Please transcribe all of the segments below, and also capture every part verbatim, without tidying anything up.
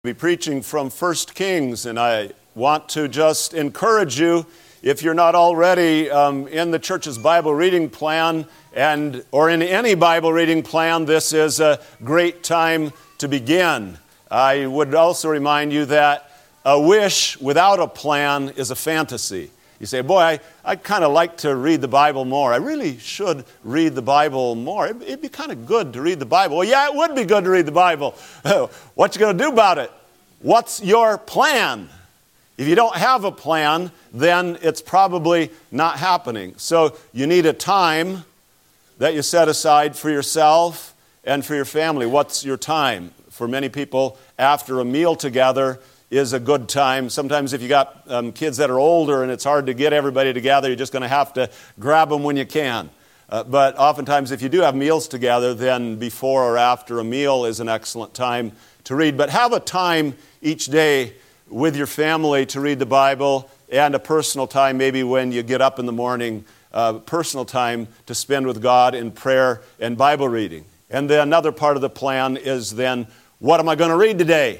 Be preaching from First Kings, and I want to just encourage you, if you're not already um, in the church's Bible reading plan and or in any Bible reading plan, this is a great time to begin. I would also remind you that a wish without a plan is a fantasy. You say, boy, I, I'd kind of like to read the Bible more. I really should read the Bible more. It'd, it'd be kind of good to read the Bible. Well, yeah, it would be good to read the Bible. What you going to do about it? What's your plan? If you don't have a plan, then it's probably not happening. So you need a time that you set aside for yourself and for your family. What's your time? For many people, after a meal together is a good time. Sometimes if you got um, kids that are older and it's hard to get everybody together, you're just going to have to grab them when you can. Uh, but oftentimes if you do have meals together, then before or after a meal is an excellent time to read. But have a time each day with your family to read the Bible, and a personal time maybe when you get up in the morning, uh, personal time to spend with God in prayer and Bible reading. And then another part of the plan is then, what am I going to read today?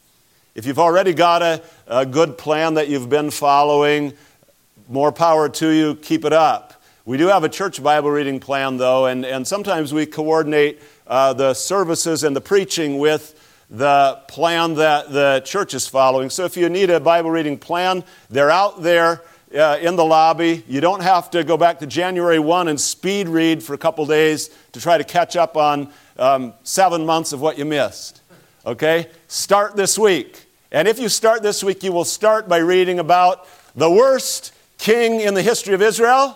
If you've already got a, a good plan that you've been following, more power to you, keep it up. We do have a church Bible reading plan, though, and, and sometimes we coordinate uh, the services and the preaching with the plan that the church is following. So if you need a Bible reading plan, they're out there uh, in the lobby. You don't have to go back to January first and speed read for a couple days to try to catch up on um, seven months of what you missed. Okay? Start this week. And if you start this week, you will start by reading about the worst king in the history of Israel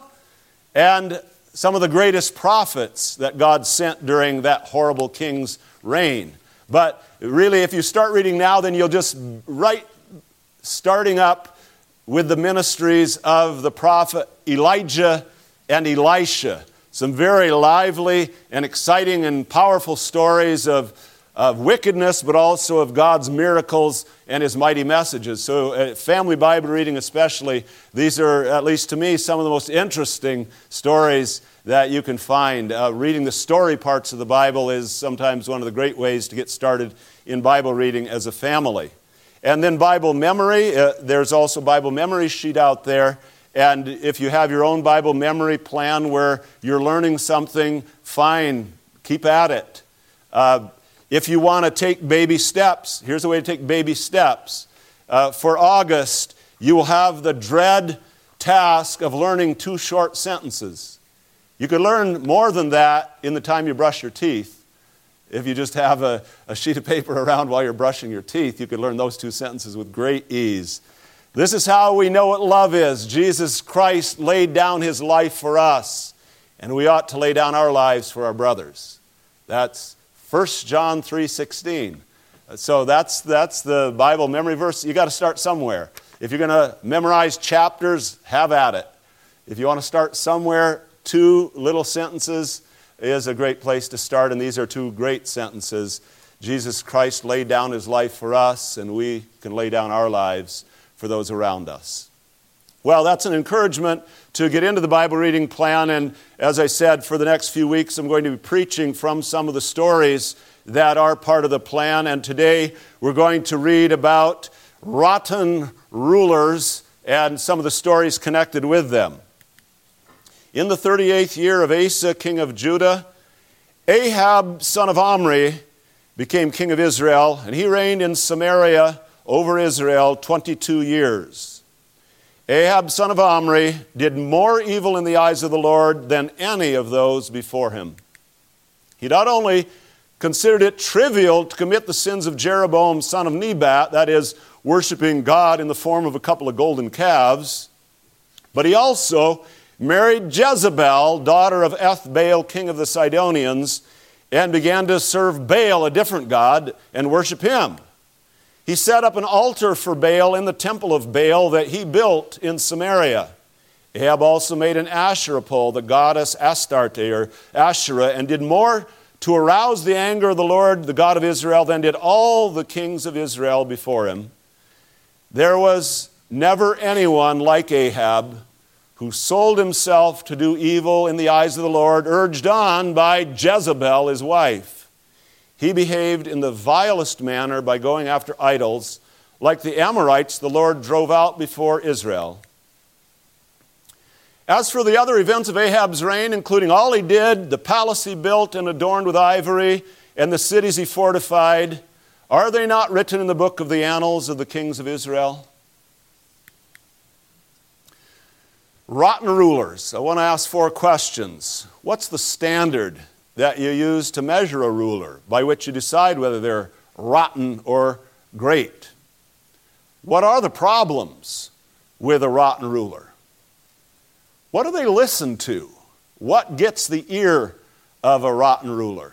and some of the greatest prophets that God sent during that horrible king's reign. But really, if you start reading now, then you'll just right starting up with the ministries of the prophet Elijah and Elisha. Some very lively and exciting and powerful stories of, of wickedness, but also of God's miracles and His mighty messages. So uh, family Bible reading especially, these are, at least to me, some of the most interesting stories that you can find. Uh, reading the story parts of the Bible is sometimes one of the great ways to get started in Bible reading as a family. And then Bible memory, uh, there's also Bible memory sheet out there. And if you have your own Bible memory plan where you're learning something, fine, keep at it. Uh, if you want to take baby steps, here's a way to take baby steps. Uh, for August, you will have the dread task of learning two short sentences. You could learn more than that in the time you brush your teeth. If you just have a, a sheet of paper around while you're brushing your teeth, you could learn those two sentences with great ease. This is how we know what love is. Jesus Christ laid down His life for us, and we ought to lay down our lives for our brothers. That's First John three sixteen. So that's, that's the Bible memory verse. You got to start somewhere. If you're going to memorize chapters, have at it. If you want to start somewhere, two little sentences is a great place to start, and these are two great sentences. Jesus Christ laid down His life for us, and we can lay down our lives for those around us. Well, that's an encouragement to get into the Bible reading plan, and as I said, for the next few weeks I'm going to be preaching from some of the stories that are part of the plan, and today we're going to read about rotten rulers and some of the stories connected with them. In the thirty-eighth year of Asa, king of Judah, Ahab, son of Omri, became king of Israel, and he reigned in Samaria over Israel twenty-two years. Ahab, son of Omri, did more evil in the eyes of the Lord than any of those before him. He not only considered it trivial to commit the sins of Jeroboam, son of Nebat, that is, worshiping God in the form of a couple of golden calves, but he also married Jezebel, daughter of Ethbaal, king of the Sidonians, and began to serve Baal, a different god, and worship him. He set up an altar for Baal in the temple of Baal that he built in Samaria. Ahab also made an Asherah pole, the goddess Astarte, or Asherah, and did more to arouse the anger of the Lord, the God of Israel, than did all the kings of Israel before him. There was never anyone like Ahab, who sold himself to do evil in the eyes of the Lord, urged on by Jezebel, his wife. he behaved in the vilest manner by going after idols, like the Amorites the Lord drove out before Israel. As for the other events of Ahab's reign, including all he did, the palace he built and adorned with ivory, and the cities he fortified, are they not written in the book of the annals of the kings of Israel? Rotten rulers. I want to ask four questions. What's the standard that you use to measure a ruler, by which you decide whether they're rotten or great? What are the problems with a rotten ruler? What do they listen to? What gets the ear of a rotten ruler?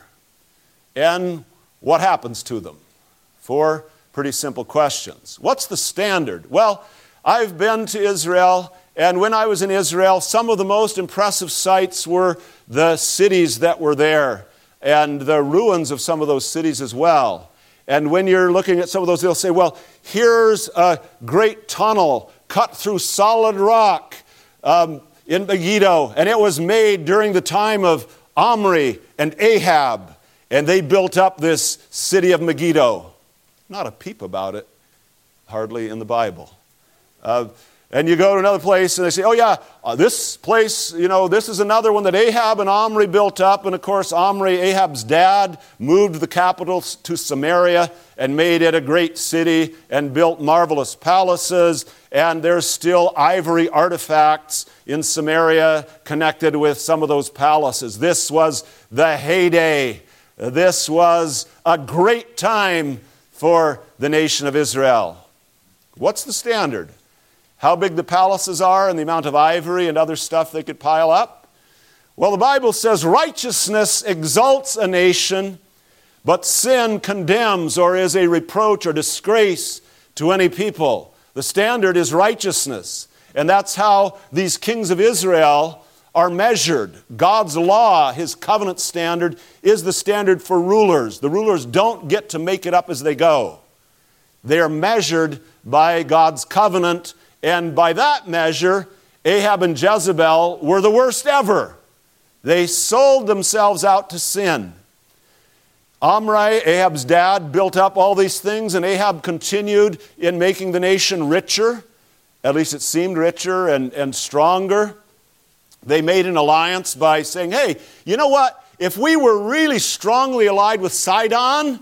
And what happens to them? Four pretty simple questions. What's the standard? Well, I've been to Israel, and when I was in Israel, some of the most impressive sights were the cities that were there and the ruins of some of those cities as well. And when you're looking at some of those, they'll say, well, here's a great tunnel cut through solid rock um, in Megiddo, and it was made during the time of Omri and Ahab, and they built up this city of Megiddo. Not a peep about it, hardly in the Bible. Uh, and you go to another place and they say, oh yeah, uh, this place, you know, this is another one that Ahab and Omri built up. And of course, Omri, Ahab's dad, moved the capital to Samaria and made it a great city and built marvelous palaces. And there's still ivory artifacts in Samaria connected with some of those palaces. This was the heyday. This was a great time for the nation of Israel. What's the standard? How big the palaces are and the amount of ivory and other stuff they could pile up? Well, the Bible says righteousness exalts a nation, but sin condemns or is a reproach or disgrace to any people. The standard is righteousness. And that's how these kings of Israel are measured. God's law, His covenant standard, is the standard for rulers. The rulers don't get to make it up as they go. They are measured by God's covenant, and by that measure, Ahab and Jezebel were the worst ever. They sold themselves out to sin. Omri, Ahab's dad, built up all these things, and Ahab continued in making the nation richer. At least it seemed richer and, and stronger. They made an alliance by saying, hey, you know what? If we were really strongly allied with Sidon,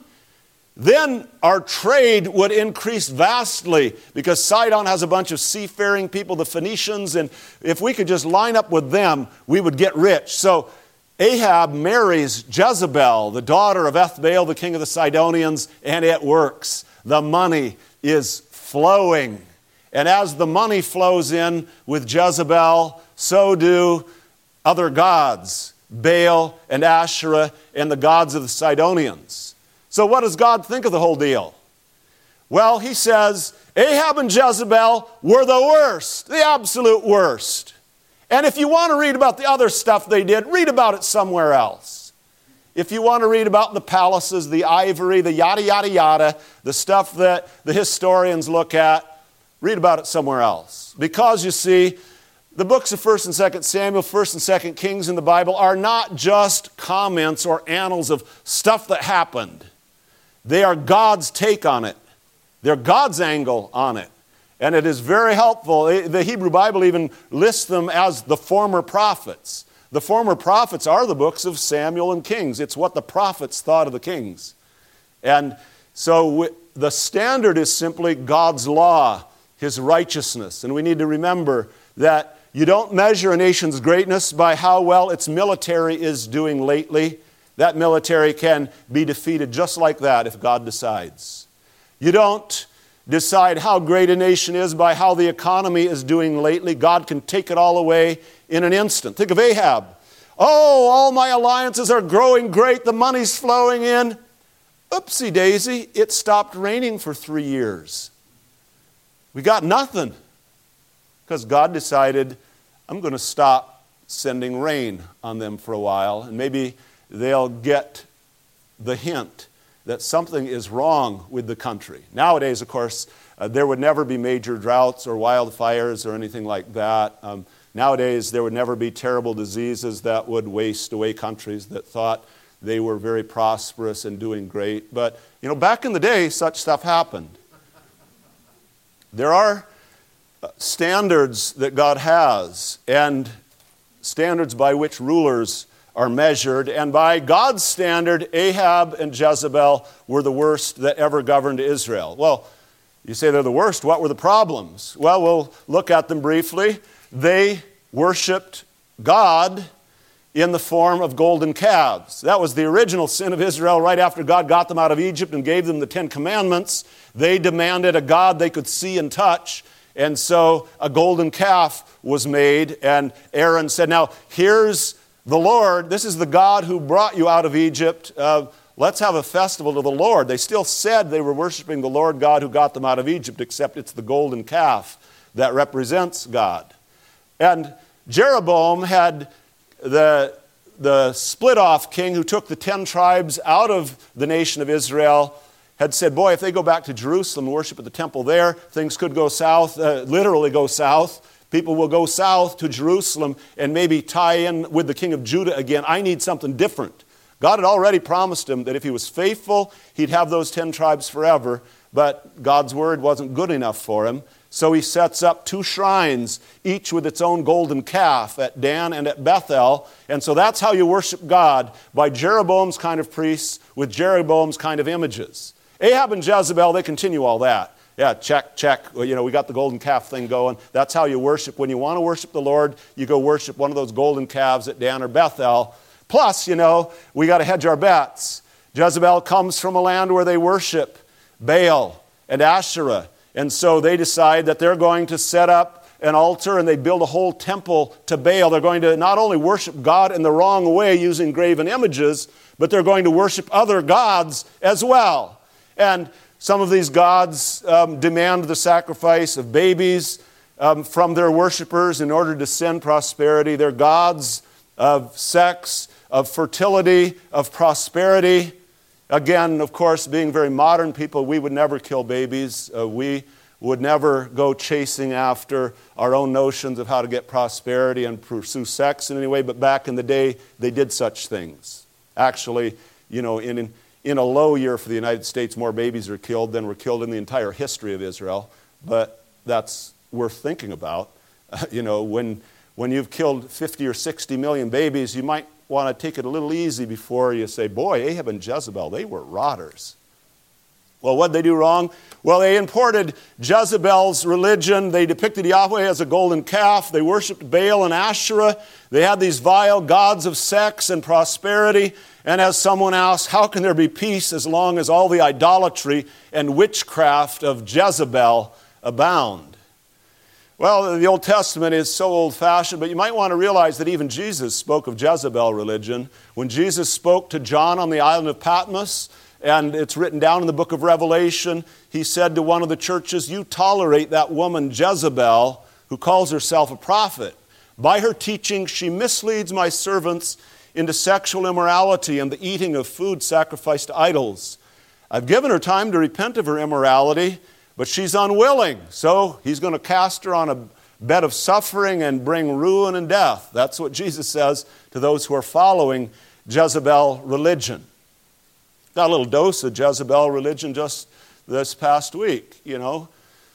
then our trade would increase vastly, because Sidon has a bunch of seafaring people, the Phoenicians, and if we could just line up with them, we would get rich. So Ahab marries Jezebel, the daughter of Ethbaal, the king of the Sidonians, and it works. The money is flowing. And as the money flows in with Jezebel, so do other gods, Baal and Asherah and the gods of the Sidonians. So what does God think of the whole deal? Well, He says, Ahab and Jezebel were the worst, the absolute worst. And if you want to read about the other stuff they did, read about it somewhere else. If you want to read about the palaces, the ivory, the yada, yada, yada, the stuff that the historians look at, read about it somewhere else. Because, you see, the books of First and Second Samuel, First and Second Kings in the Bible are not just comments or annals of stuff that happened. They are God's take on it. They're God's angle on it. And it is very helpful. The Hebrew Bible even lists them as the former prophets. The former prophets are the books of Samuel and Kings. It's what the prophets thought of the kings. And so the standard is simply God's law, His righteousness. And we need to remember that you don't measure a nation's greatness by how well its military is doing lately. That military can be defeated just like that if God decides. You don't decide how great a nation is by how the economy is doing lately. God can take it all away in an instant. Think of Ahab. Oh, all my alliances are growing great. The money's flowing in. Oopsie daisy, it stopped raining for three years. We got nothing. Because God decided, I'm going to stop sending rain on them for a while. And maybe they'll get the hint that something is wrong with the country. Nowadays, of course, uh, there would never be major droughts or wildfires or anything like that. Um, nowadays, there would never be terrible diseases that would waste away countries that thought they were very prosperous and doing great. But, you know, back in the day, such stuff happened. There are standards that God has, and standards by which rulers are measured. And by God's standard, Ahab and Jezebel were the worst that ever governed Israel. Well, you say they're the worst. What were the problems? Well, we'll look at them briefly. They worshipped God in the form of golden calves. That was the original sin of Israel right after God got them out of Egypt and gave them the Ten Commandments. They demanded a God they could see and touch. And so a golden calf was made, and Aaron said, now here's the Lord. This is the God who brought you out of Egypt. Uh, let's have a festival to the Lord. They still said they were worshiping the Lord God who got them out of Egypt, except it's the golden calf that represents God. And Jeroboam had the, the split-off king who took the ten tribes out of the nation of Israel, had said, boy, if they go back to Jerusalem and worship at the temple there, things could go south, uh, literally go south. People will go south to Jerusalem and maybe tie in with the king of Judah again. I need something different. God had already promised him that if he was faithful, he'd have those ten tribes forever, but God's word wasn't good enough for him. So he sets up two shrines, each with its own golden calf at Dan and at Bethel. And so that's how you worship God, by Jeroboam's kind of priests with Jeroboam's kind of images. Ahab and Jezebel, they continue all that. Yeah, check, check. Well, you know, we got the golden calf thing going. That's how you worship. When you want to worship the Lord, you go worship one of those golden calves at Dan or Bethel. Plus, you know, we got to hedge our bets. Jezebel comes from a land where they worship Baal and Asherah. And so they decide that they're going to set up an altar, and they build a whole temple to Baal. They're going to not only worship God in the wrong way using graven images, but they're going to worship other gods as well. And some of these gods um, demand the sacrifice of babies um, from their worshipers in order to send prosperity. They're gods of sex, of fertility, of prosperity. Again, of course, being very modern people, we would never kill babies. Uh, we would never go chasing after our own notions of how to get prosperity and pursue sex in any way. But back in the day, they did such things. Actually, you know, in... in In a low year for the United States, more babies are killed than were killed in the entire history of Israel. But that's worth thinking about. Uh, you know, when, when you've killed fifty or sixty million babies, you might want to take it a little easy before you say, boy, Ahab and Jezebel, they were rotters. Well, what did they do wrong? Well, they imported Jezebel's religion. They depicted Yahweh as a golden calf. They worshipped Baal and Asherah. They had these vile gods of sex and prosperity. And as someone asked, how can there be peace as long as all the idolatry and witchcraft of Jezebel abound? Well, the Old Testament is so old-fashioned, but you might want to realize that even Jesus spoke of Jezebel religion. When Jesus spoke to John on the island of Patmos, and it's written down in the book of Revelation, he said to one of the churches, you tolerate that woman Jezebel, who calls herself a prophet. By her teaching, she misleads my servants into sexual immorality and the eating of food sacrificed to idols. I've given her time to repent of her immorality, but she's unwilling. So he's going to cast her on a bed of suffering and bring ruin and death. That's what Jesus says to those who are following Jezebel religion. Got a little dose of Jezebel religion just this past week, you know,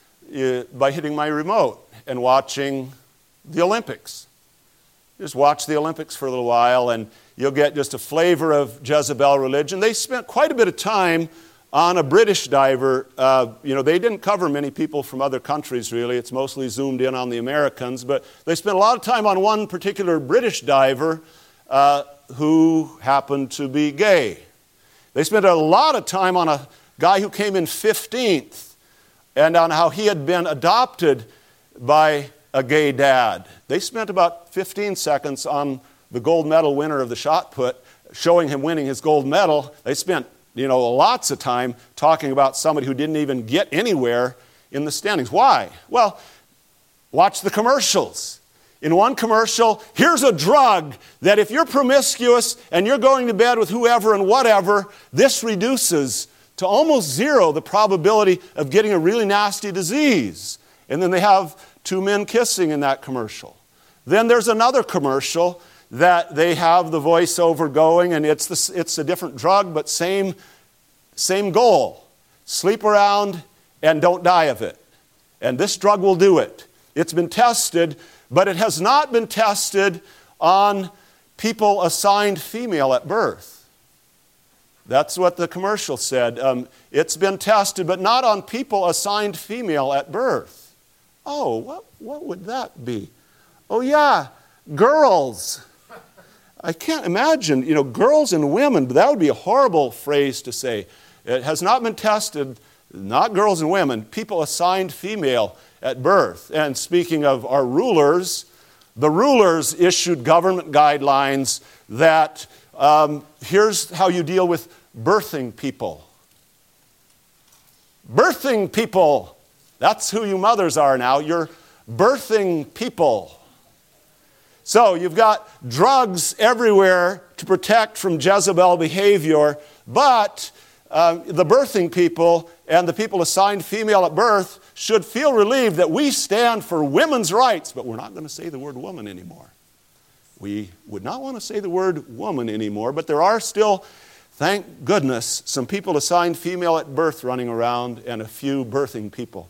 by hitting my remote and watching the Olympics. Just watch the Olympics for a little while and you'll get just a flavor of Jezebel religion. They spent quite a bit of time on a British diver. Uh, you know, they didn't cover many people from other countries, really. It's mostly zoomed in on the Americans. But they spent a lot of time on one particular British diver uh, who happened to be gay. They spent a lot of time on a guy who came in fifteenth and on how he had been adopted by a gay dad. They spent about fifteen seconds on the gold medal winner of the shot put, showing him winning his gold medal. They spent, you know, lots of time talking about somebody who didn't even get anywhere in the standings. Why? Well, watch the commercials. In one commercial, here's a drug that if you're promiscuous and you're going to bed with whoever and whatever, this reduces to almost zero the probability of getting a really nasty disease. And then they have two men kissing in that commercial. Then there's another commercial that they have the voiceover going, and it's, the, it's a different drug, but same, same goal. Sleep around and don't die of it. And this drug will do it. It's been tested, but it has not been tested on people assigned female at birth. That's what the commercial said. Um, it's been tested, but not on people assigned female at birth. Oh, what, what would that be? Oh, yeah, girls. I can't imagine, you know, girls and women, but that would be a horrible phrase to say. It has not been tested, not girls and women, people assigned female at birth. And speaking of our rulers, the rulers issued government guidelines that um, here's how you deal with birthing people. Birthing people, that's who you mothers are now. You're birthing people. So you've got drugs everywhere to protect from Jezebel behavior, but uh, the birthing people and the people assigned female at birth should feel relieved that we stand for women's rights, but we're not going to say the word woman anymore. We would not want to say the word woman anymore, but there are still, thank goodness, some people assigned female at birth running around and a few birthing people.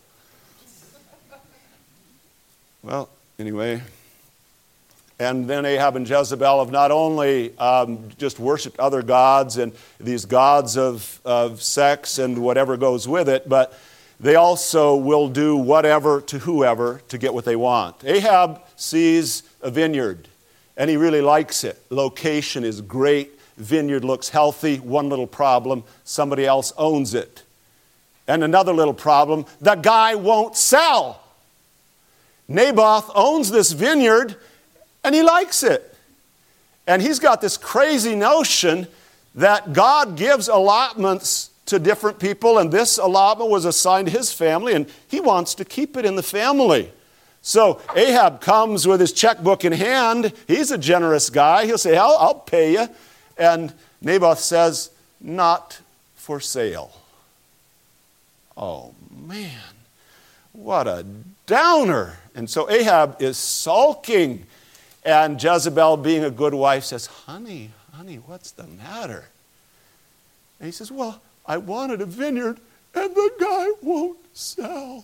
Well, anyway. And then Ahab and Jezebel have not only um, just worshipped other gods and these gods of, of sex and whatever goes with it, but they also will do whatever to whoever to get what they want. Ahab sees a vineyard, and he really likes it. Location is great. Vineyard looks healthy. One little problem, somebody else owns it. And another little problem, the guy won't sell. Naboth owns this vineyard, and he likes it. And he's got this crazy notion that God gives allotments to different people, and this allotment was assigned to his family, and he wants to keep it in the family. So Ahab comes with his checkbook in hand. He's a generous guy. He'll say, I'll, I'll pay you. And Naboth says, not for sale. Oh, man. What a downer. And so Ahab is sulking. And Jezebel, being a good wife, says, honey, honey, what's the matter? And he says, well, I wanted a vineyard, and the guy won't sell.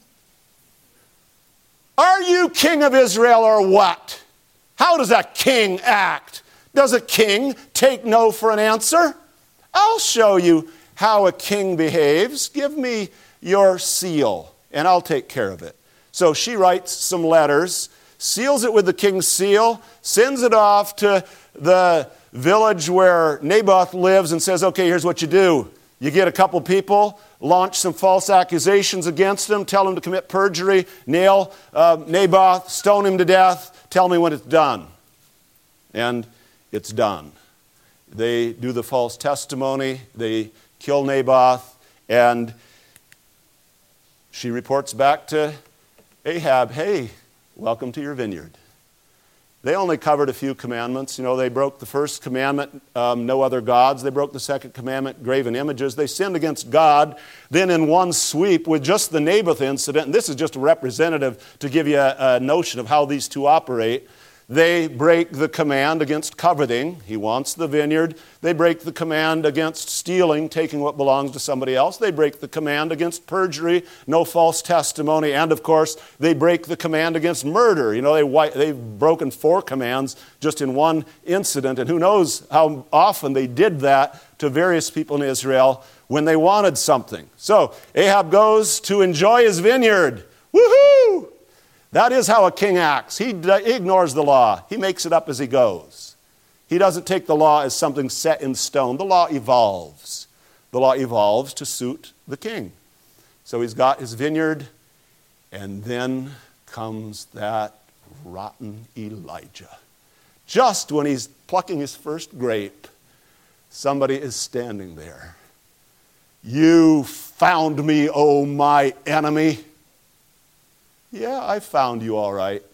Are you king of Israel or what? How does a king act? Does a king take no for an answer? I'll show you how a king behaves. Give me your seal, and I'll take care of it. So she writes some letters, seals it with the king's seal, sends it off to the village where Naboth lives and says, okay, here's what you do. You get a couple people, launch some false accusations against him, tell him to commit perjury, nail uh, Naboth, stone him to death, tell me when it's done. And it's done. They do the false testimony, they kill Naboth, and she reports back to Ahab, hey, welcome to your vineyard. They only covered a few commandments. You know, they broke the first commandment, um, no other gods. They broke the second commandment, graven images. They sinned against God. Then in one sweep with just the Naboth incident, and this is just a representative to give you a, a notion of how these two operate, they break the command against coveting. He wants the vineyard. They break the command against stealing, taking what belongs to somebody else. They break the command against perjury, no false testimony. And, of course, they break the command against murder. You know, they, they've broken four commands just in one incident. And who knows how often they did that to various people in Israel when they wanted something. So Ahab goes to enjoy his vineyard. Woohoo! That is how a king acts. He d- ignores the law. He makes it up as he goes. He doesn't take the law as something set in stone. The law evolves. The law evolves to suit the king. So he's got his vineyard, and then comes that rotten Elijah. Just when he's plucking his first grape, somebody is standing there. You found me, O my enemy. Yeah, I found you all right.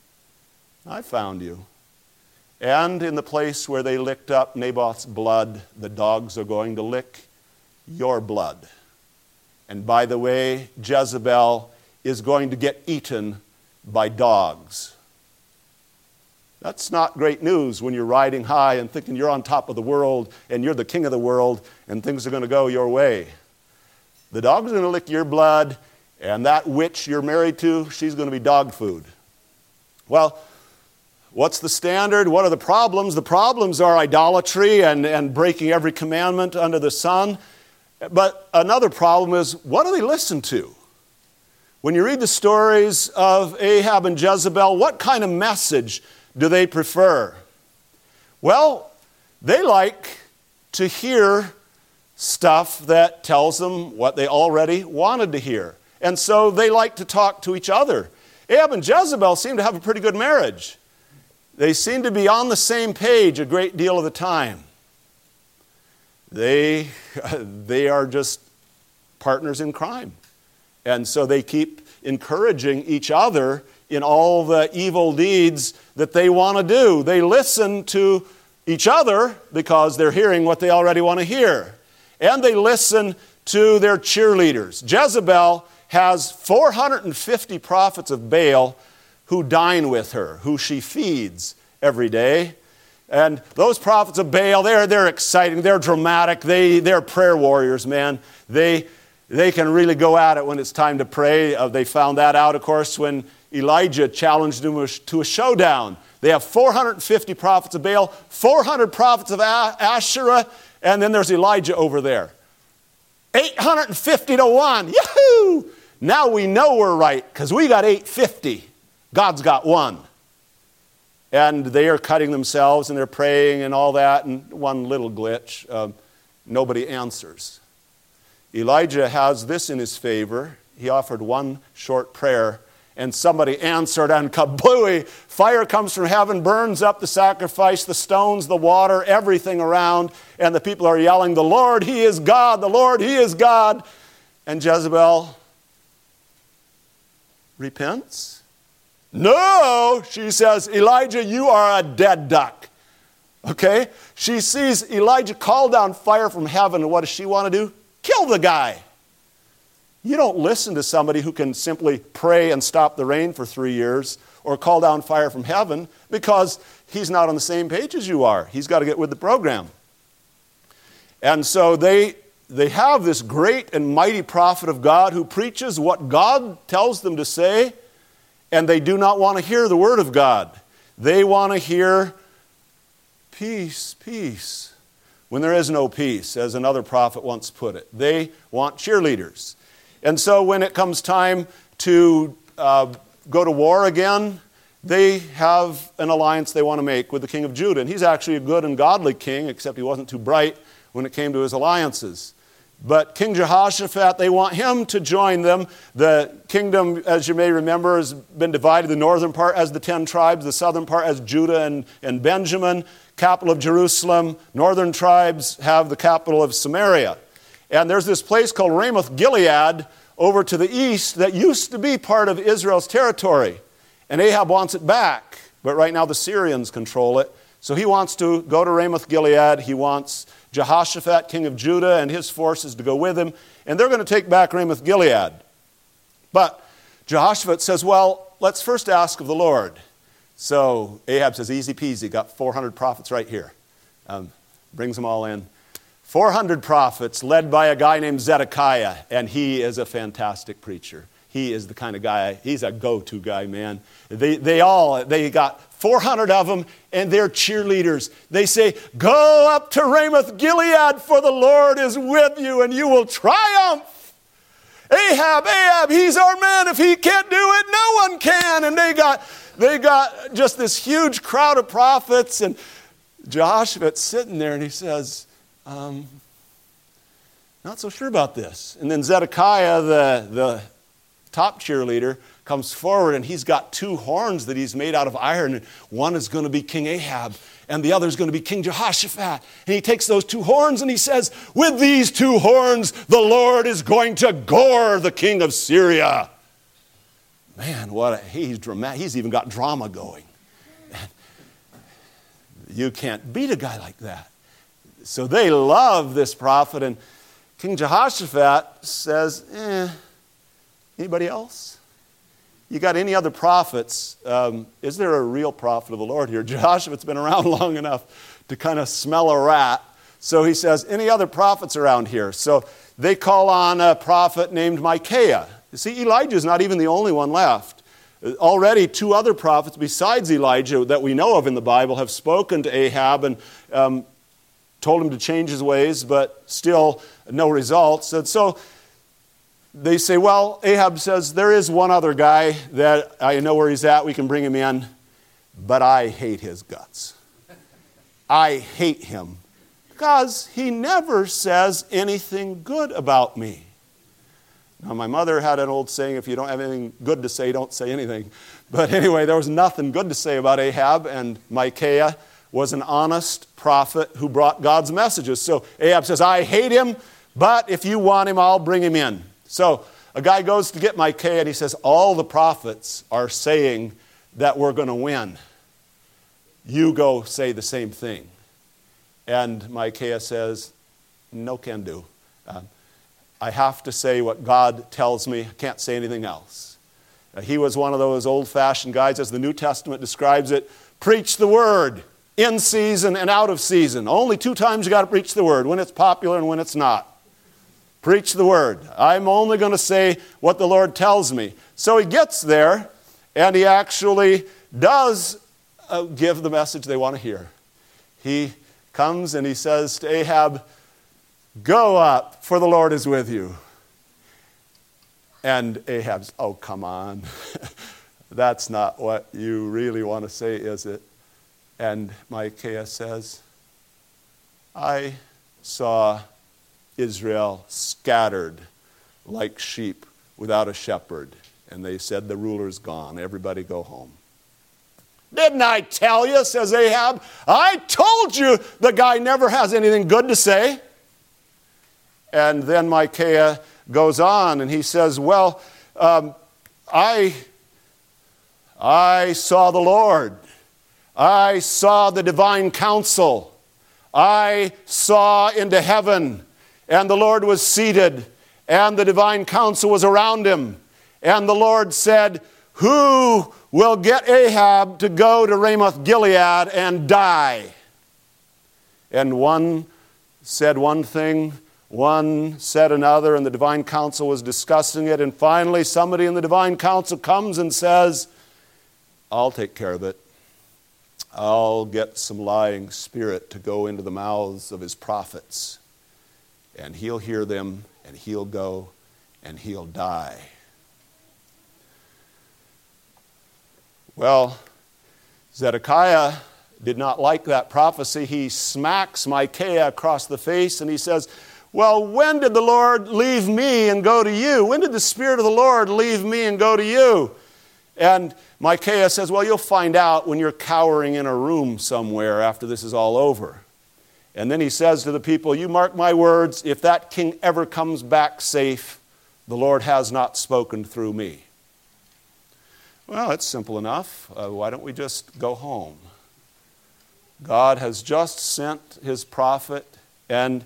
I found you. And in the place where they licked up Naboth's blood, the dogs are going to lick your blood. And by the way, Jezebel is going to get eaten by dogs. That's not great news when you're riding high and thinking you're on top of the world and you're the king of the world and things are going to go your way. The dog's going to lick your blood, and that witch you're married to, she's going to be dog food. Well, what's the standard? What are the problems? The problems are idolatry and, and breaking every commandment under the sun. But another problem is, what do they listen to? When you read the stories of Ahab and Jezebel, what kind of message do they prefer? Well, they like to hear stuff that tells them what they already wanted to hear. And so they like to talk to each other. Ahab and Jezebel seem to have a pretty good marriage. They seem to be on the same page a great deal of the time. They, they are just partners in crime. And so they keep encouraging each other in all the evil deeds that they want to do. They listen to each other because they're hearing what they already want to hear. And they listen to their cheerleaders. Jezebel has four hundred fifty prophets of Baal who dine with her, who she feeds every day. And those prophets of Baal, they're, they're exciting, they're dramatic, they, they're prayer warriors, man. They, they can really go at it when it's time to pray. Uh, they found that out, of course, when Elijah challenged them to a showdown. They have four hundred fifty prophets of Baal, four hundred prophets of Asherah, and then there's Elijah over there. eight hundred fifty to one. Yahoo! Now we know we're right because we got eight hundred fifty. God's got one. And they are cutting themselves and they're praying and all that. And one little glitch, um, nobody answers. Elijah has this in his favor. He offered one short prayer and somebody answered, and kablooey, fire comes from heaven, burns up the sacrifice, the stones, the water, everything around. And the people are yelling, the Lord, He is God, the Lord, He is God. And Jezebel repents. No, she says, Elijah, you are a dead duck. Okay? She sees Elijah call down fire from heaven, and what does she want to do? Kill the guy. You don't listen to somebody who can simply pray and stop the rain for three years or call down fire from heaven because he's not on the same page as you are. He's got to get with the program. And so they, they have this great and mighty prophet of God who preaches what God tells them to say, and they do not want to hear the word of God. They want to hear peace, peace, when there is no peace, as another prophet once put it. They want cheerleaders. And so when it comes time to uh, go to war again, they have an alliance they want to make with the king of Judah. And he's actually a good and godly king, except he wasn't too bright when it came to his alliances. But King Jehoshaphat, they want him to join them. The kingdom, as you may remember, has been divided. The northern part as the ten tribes, the southern part as Judah and, and Benjamin, capital of Jerusalem. Northern tribes have the capital of Samaria. And there's this place called Ramoth Gilead over to the east that used to be part of Israel's territory. And Ahab wants it back, but right now the Syrians control it. So he wants to go to Ramoth Gilead. He wants Jehoshaphat, king of Judah, and his forces to go with him. And they're going to take back Ramoth Gilead. But Jehoshaphat says, well, let's first ask of the Lord. So Ahab says, easy peasy, got four hundred prophets right here. Um, brings them all in. four hundred prophets led by a guy named Zedekiah, and he is a fantastic preacher. He is the kind of guy, he's a go-to guy, man. They, they all, they got four hundred of them, and they're cheerleaders. They say, go up to Ramoth Gilead, for the Lord is with you, and you will triumph. Ahab, Ahab, he's our man. If he can't do it, no one can. And they got, they got just this huge crowd of prophets, and Jehoshaphat's sitting there, and he says, um, not so sure about this. And then Zedekiah, the, the top cheerleader, comes forward, and he's got two horns that he's made out of iron. And one is going to be King Ahab, and the other is going to be King Jehoshaphat. And he takes those two horns, and he says, with these two horns, the Lord is going to gore the king of Syria. Man, what a, he's dramatic. He's even got drama going. You can't beat a guy like that. So they love this prophet, and King Jehoshaphat says, eh, anybody else? you got any other prophets? Um, is there a real prophet of the Lord here? Joshua's been around long enough to kind of smell a rat. So he says, any other prophets around here? So they call on a prophet named Micaiah. You see, Elijah's not even the only one left. Already two other prophets besides Elijah that we know of in the Bible have spoken to Ahab and um, told him to change his ways, but still no results. And so they say, well, Ahab says, there is one other guy that I know where he's at, we can bring him in, but I hate his guts. I hate him because he never says anything good about me. Now, my mother had an old saying, if you don't have anything good to say, don't say anything. But anyway, there was nothing good to say about Ahab, and Micaiah was an honest prophet who brought God's messages. So Ahab says, I hate him, but if you want him, I'll bring him in. So a guy goes to get Micaiah, and he says, all the prophets are saying that we're going to win. You go say the same thing. And Micaiah says, no can do. Uh, I have to say what God tells me. I can't say anything else. Uh, he was one of those old-fashioned guys, as the New Testament describes it, preach the word in season and out of season. Only two times you got to preach the word, when it's popular and when it's not. Preach the word. I'm only going to say what the Lord tells me. So he gets there, and he actually does uh, give the message they want to hear. He comes and he says to Ahab, go up, for the Lord is with you. And Ahab's, oh, come on. That's not what you really want to say, is it? And Micaiah says, I saw Israel scattered like sheep without a shepherd. And they said, the ruler's gone. Everybody go home. Didn't I tell you, says Ahab. I told you the guy never has anything good to say. And then Micaiah goes on and he says, well, um, I, I saw the Lord. I saw the divine counsel. I saw into heaven, and the Lord was seated, and the divine counsel was around him. And the Lord said, who will get Ahab to go to Ramoth Gilead and die? And one said one thing, one said another, and the divine council was discussing it. And finally, somebody in the divine council comes and says, I'll take care of it. I'll get some lying spirit to go into the mouths of his prophets. And he'll hear them, and he'll go, and he'll die. Well, Zedekiah did not like that prophecy. He smacks Micaiah across the face, and he says, well, when did the Lord leave me and go to you? When did the Spirit of the Lord leave me and go to you? And Micaiah says, well, you'll find out when you're cowering in a room somewhere after this is all over. And then he says to the people, you mark my words, if that king ever comes back safe, the Lord has not spoken through me. Well, it's simple enough. Uh, why don't we just go home? God has just sent his prophet, and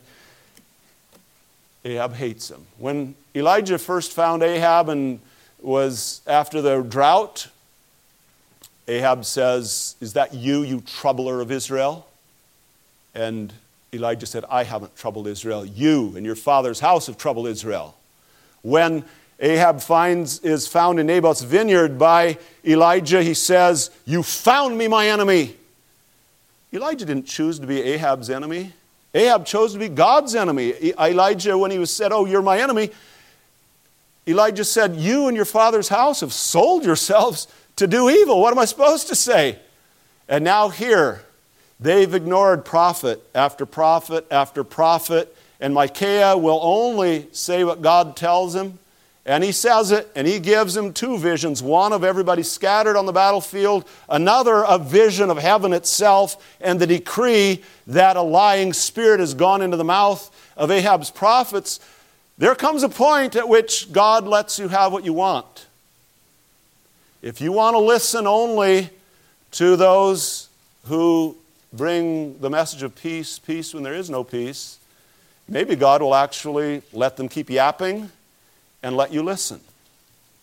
Ahab hates him. When Elijah first found Ahab and was after the drought, Ahab says, is that you, you troubler of Israel? And Elijah said, I haven't troubled Israel. You and your father's house have troubled Israel. When Ahab finds, is found in Naboth's vineyard by Elijah, he says, you found me, my enemy. Elijah didn't choose to be Ahab's enemy. Ahab chose to be God's enemy. Elijah, when he was said, oh, you're my enemy, Elijah said, you and your father's house have sold yourselves to do evil. What am I supposed to say? And now here, they've ignored prophet after prophet after prophet, and Micaiah will only say what God tells him. And he says it, and he gives him two visions. One of everybody scattered on the battlefield, another a vision of heaven itself, and the decree that a lying spirit has gone into the mouth of Ahab's prophets. There comes a point at which God lets you have what you want. If you want to listen only to those who bring the message of peace, peace when there is no peace, maybe God will actually let them keep yapping and let you listen.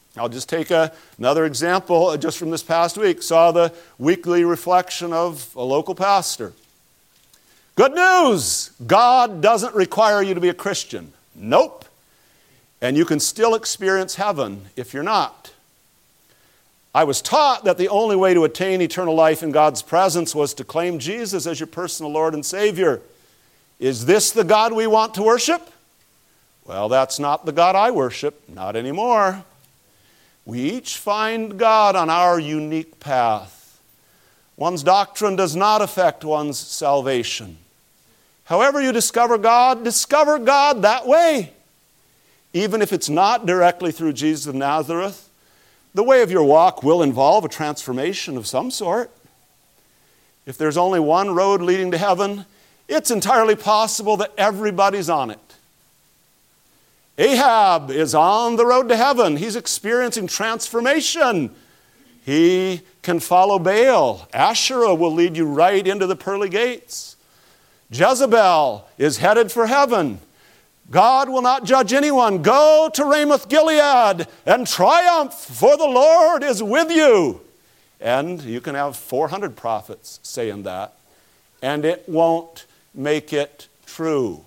I'll just take a, another example just from this past week. Saw the weekly reflection of a local pastor. Good news! God doesn't require you to be a Christian. Nope. And you can still experience heaven if you're not. I was taught that the only way to attain eternal life in God's presence was to claim Jesus as your personal Lord and Savior. Is this the God we want to worship? Well, that's not the God I worship. Not anymore. We each find God on our unique path. One's doctrine does not affect one's salvation. However you discover God, discover God that way. Even if it's not directly through Jesus of Nazareth, the way of your walk will involve a transformation of some sort. If there's only one road leading to heaven, it's entirely possible that everybody's on it. Ahab is on the road to heaven. He's experiencing transformation. He can follow Baal. Asherah will lead you right into the pearly gates. Jezebel is headed for heaven. God will not judge anyone. Go to Ramoth Gilead and triumph, for the Lord is with you. And you can have four hundred prophets saying that, and it won't make it true.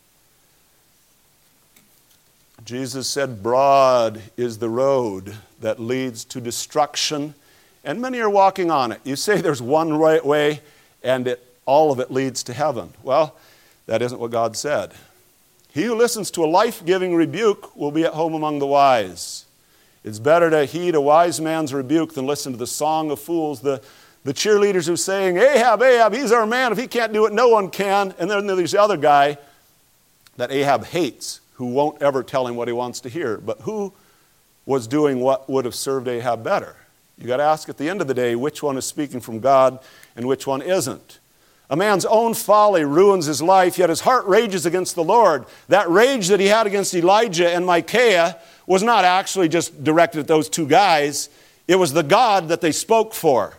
Jesus said, broad is the road that leads to destruction, and many are walking on it. You say there's one right way, and it, all of it leads to heaven. Well, that isn't what God said. He who listens to a life-giving rebuke will be at home among the wise. It's better to heed a wise man's rebuke than listen to the song of fools, the, the cheerleaders who are saying, Ahab, Ahab, he's our man. If he can't do it, no one can. And then there's the other guy that Ahab hates, who won't ever tell him what he wants to hear. But who was doing what would have served Ahab better? You got to ask at the end of the day which one is speaking from God and which one isn't. A man's own folly ruins his life, yet his heart rages against the Lord. That rage that he had against Elijah and Micaiah was not actually just directed at those two guys. It was the God that they spoke for.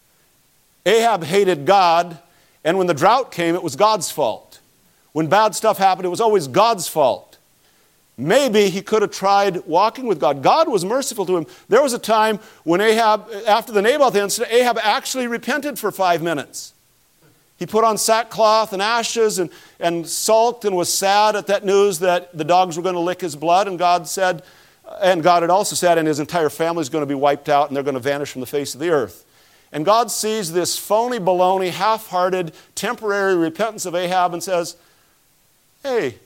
Ahab hated God, and when the drought came, it was God's fault. When bad stuff happened, it was always God's fault. Maybe he could have tried walking with God. God was merciful to him. There was a time when Ahab, after the Naboth incident, Ahab actually repented for five minutes. He put on sackcloth and ashes and, and sulked and was sad at that news that the dogs were going to lick his blood. And God said, and God had also said, and his entire family is going to be wiped out and they're going to vanish from the face of the earth. And God sees this phony baloney, half-hearted, temporary repentance of Ahab and says, hey,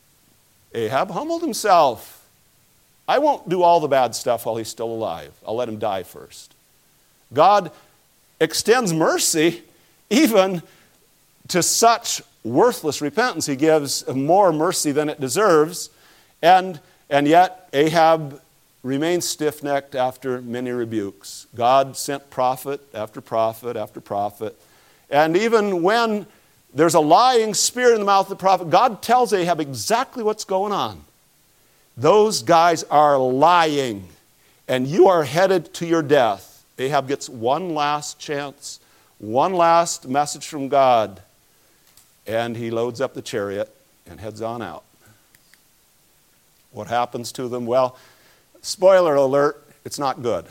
Ahab humbled himself. I won't do all the bad stuff while he's still alive. I'll let him die first. God extends mercy even to such worthless repentance. He gives more mercy than it deserves. And, and yet Ahab remains stiff-necked after many rebukes. God sent prophet after prophet after prophet. And even when there's a lying spirit in the mouth of the prophet, God tells Ahab exactly what's going on. Those guys are lying, and you are headed to your death. Ahab gets one last chance, one last message from God, and he loads up the chariot and heads on out. What happens to them? Well, spoiler alert, it's not good.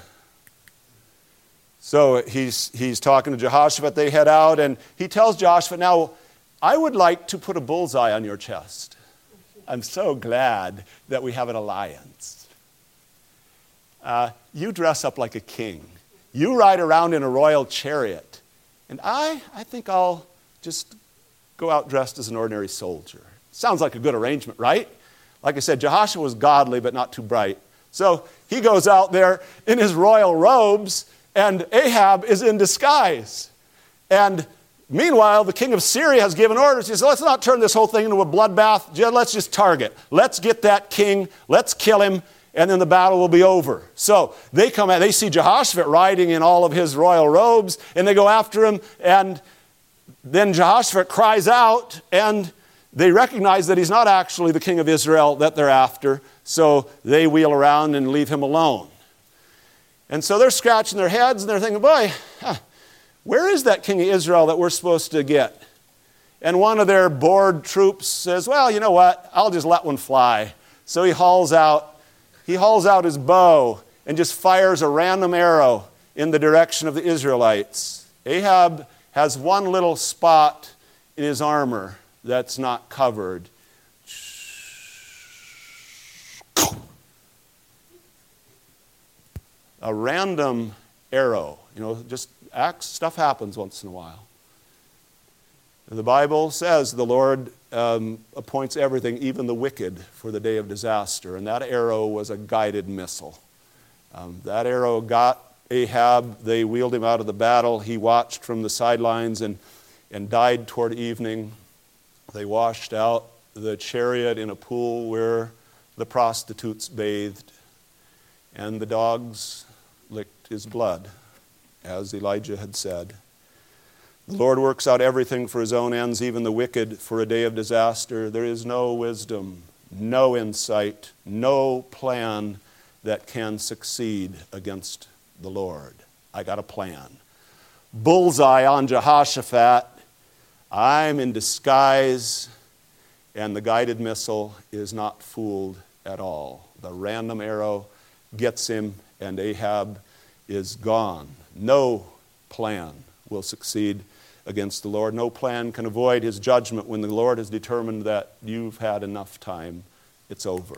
So he's, he's talking to Jehoshaphat. They head out, and he tells Jehoshaphat, now, I would like to put a bullseye on your chest. I'm so glad that we have an alliance. Uh, you dress up like a king. You ride around in a royal chariot. And I, I think I'll just go out dressed as an ordinary soldier. Sounds like a good arrangement, right? Like I said, Jehoshaphat was godly, but not too bright. So he goes out there in his royal robes, and Ahab is in disguise. And meanwhile, the king of Syria has given orders. He says, let's not turn this whole thing into a bloodbath. Let's just target. Let's get that king. Let's kill him, and then the battle will be over. So they come out. They see Jehoshaphat riding in all of his royal robes, and they go after him. And then Jehoshaphat cries out, and they recognize that he's not actually the king of Israel that they're after. So they wheel around and leave him alone. And so they're scratching their heads, and they're thinking, boy, huh, where is that king of Israel that we're supposed to get? And one of their bored troops says, well, you know what? I'll just let one fly. So he hauls out, he hauls out his bow, and just fires a random arrow in the direction of the Israelites. Ahab has one little spot in his armor that's not covered. A random arrow. You know, just acts, stuff happens once in a while. The Bible says the Lord um, appoints everything, even the wicked, for the day of disaster. And that arrow was a guided missile. Um, that arrow got Ahab. They wheeled him out of the battle. He watched from the sidelines and, and died toward evening. They washed out the chariot in a pool where the prostitutes bathed. And the dogs licked his blood, as Elijah had said. The Lord works out everything for his own ends, even the wicked for a day of disaster. There is no wisdom, no insight, no plan that can succeed against the Lord. I got a plan. Bullseye on Jehoshaphat. I'm in disguise, and the guided missile is not fooled at all. The random arrow gets him, and Ahab is gone. No plan will succeed against the Lord. No plan can avoid his judgment when the Lord has determined that you've had enough time. It's over.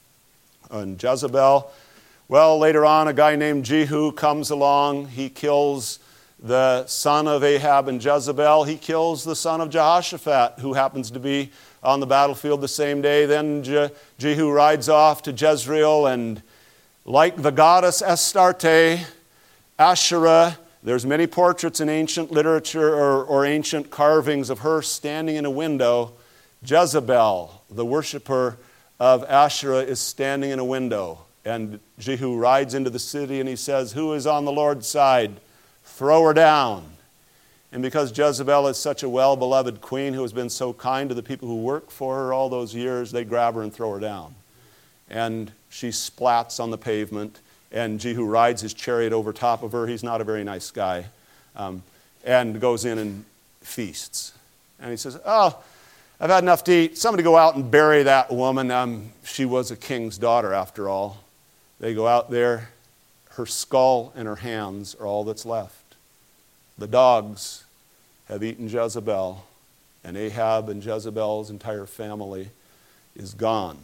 And Jezebel, well, later on, a guy named Jehu comes along. He kills the son of Ahab and Jezebel. He kills the son of Jehoshaphat, who happens to be on the battlefield the same day. Then Je- Jehu rides off to Jezreel, and like the goddess Astarte, Asherah, there's many portraits in ancient literature or, or ancient carvings of her standing in a window. Jezebel, the worshiper of Asherah, is standing in a window. And Jehu rides into the city and he says, "Who is on the Lord's side? Throw her down." And because Jezebel is such a well-beloved queen who has been so kind to the people who work for her all those years, they grab her and throw her down. And she splats on the pavement. And Jehu rides his chariot over top of her. He's not a very nice guy. Um, and goes in and feasts. And he says, "Oh, I've had enough to eat. Somebody go out and bury that woman. Um, she was a king's daughter after all." They go out there. Her skull and her hands are all that's left. The dogs have eaten Jezebel. And Ahab and Jezebel's entire family is gone.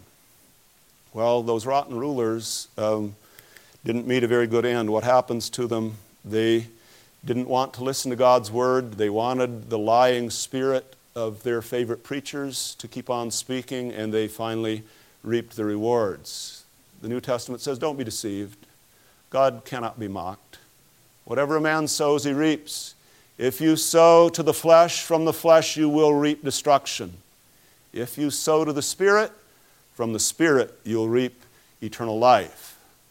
Well, those rotten rulers Um, didn't meet a very good end. What happens to them? They didn't want to listen to God's word. They wanted the lying spirit of their favorite preachers to keep on speaking, and they finally reaped the rewards. The New Testament says, don't be deceived. God cannot be mocked. Whatever a man sows, he reaps. If you sow to the flesh, from the flesh you will reap destruction. If you sow to the Spirit, from the Spirit you'll reap eternal life.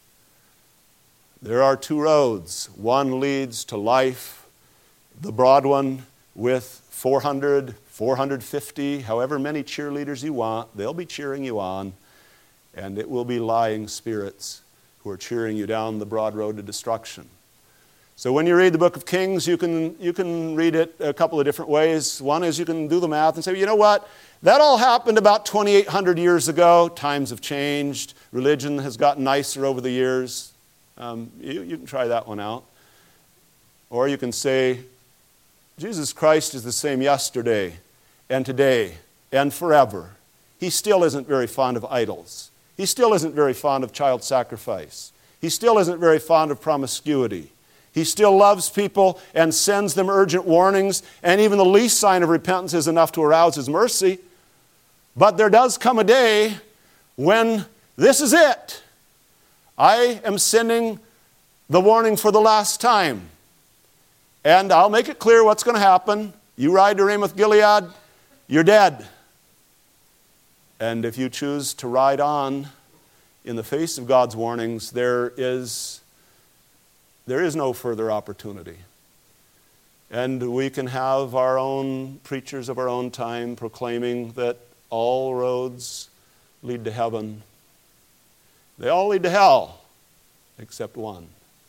There are two roads. One leads to life, the broad one with four hundred, four hundred fifty, however many cheerleaders you want. They'll be cheering you on, and it will be lying spirits who are cheering you down the broad road to destruction. So when you read the book of Kings, you can, you can read it a couple of different ways. One is you can do the math and say, you know what? That all happened about twenty-eight hundred years ago. Times have changed. Religion has gotten nicer over the years. Um, you, you can try that one out. Or you can say, Jesus Christ is the same yesterday and today and forever. He still isn't very fond of idols. He still isn't very fond of child sacrifice. He still isn't very fond of promiscuity. He still loves people and sends them urgent warnings, and even the least sign of repentance is enough to arouse His mercy. But there does come a day when this is it. I am sending the warning for the last time. And I'll make it clear what's going to happen. You ride to Ramoth Gilead, you're dead. And if you choose to ride on in the face of God's warnings, there is, there is no further opportunity. And we can have our own preachers of our own time proclaiming that all roads lead to heaven. They all lead to hell, except one.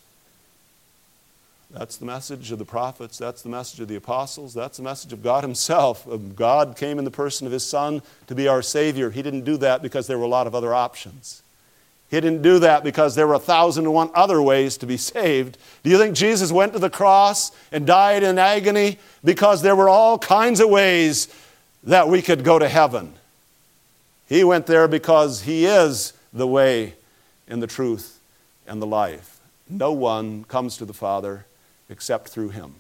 That's the message of the prophets. That's the message of the apostles. That's the message of God Himself. God came in the person of His Son to be our Savior. He didn't do that because there were a lot of other options. He didn't do that because there were a thousand and one other ways to be saved. Do you think Jesus went to the cross and died in agony because there were all kinds of ways that we could go to heaven? He went there because He is the way and the truth and the life. No one comes to the Father except through Him.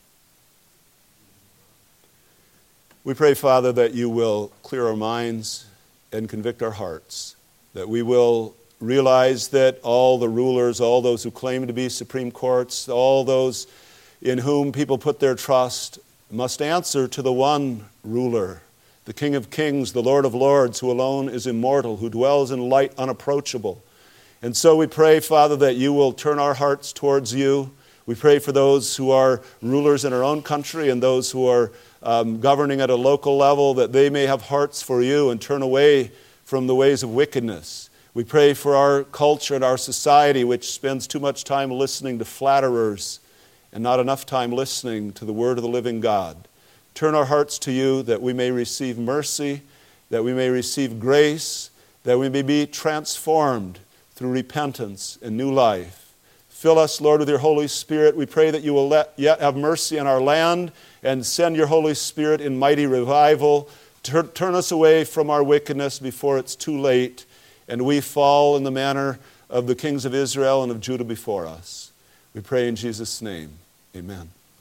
We pray, Father, that You will clear our minds and convict our hearts, that we will realize that all the rulers, all those who claim to be supreme courts, all those in whom people put their trust, must answer to the one ruler, the King of Kings, the Lord of Lords, who alone is immortal, who dwells in light unapproachable. And so we pray, Father, that You will turn our hearts towards You. We pray for those who are rulers in our own country and those who are um, governing at a local level, that they may have hearts for You and turn away from the ways of wickedness. We pray for our culture and our society, which spends too much time listening to flatterers and not enough time listening to the word of the living God. Turn our hearts to You, that we may receive mercy, that we may receive grace, that we may be transformed through repentance and new life. Fill us, Lord, with Your Holy Spirit. We pray that You will let, yet have mercy on our land and send Your Holy Spirit in mighty revival. Tur- turn us away from our wickedness before it's too late and we fall in the manner of the kings of Israel and of Judah before us. We pray in Jesus' name. Amen.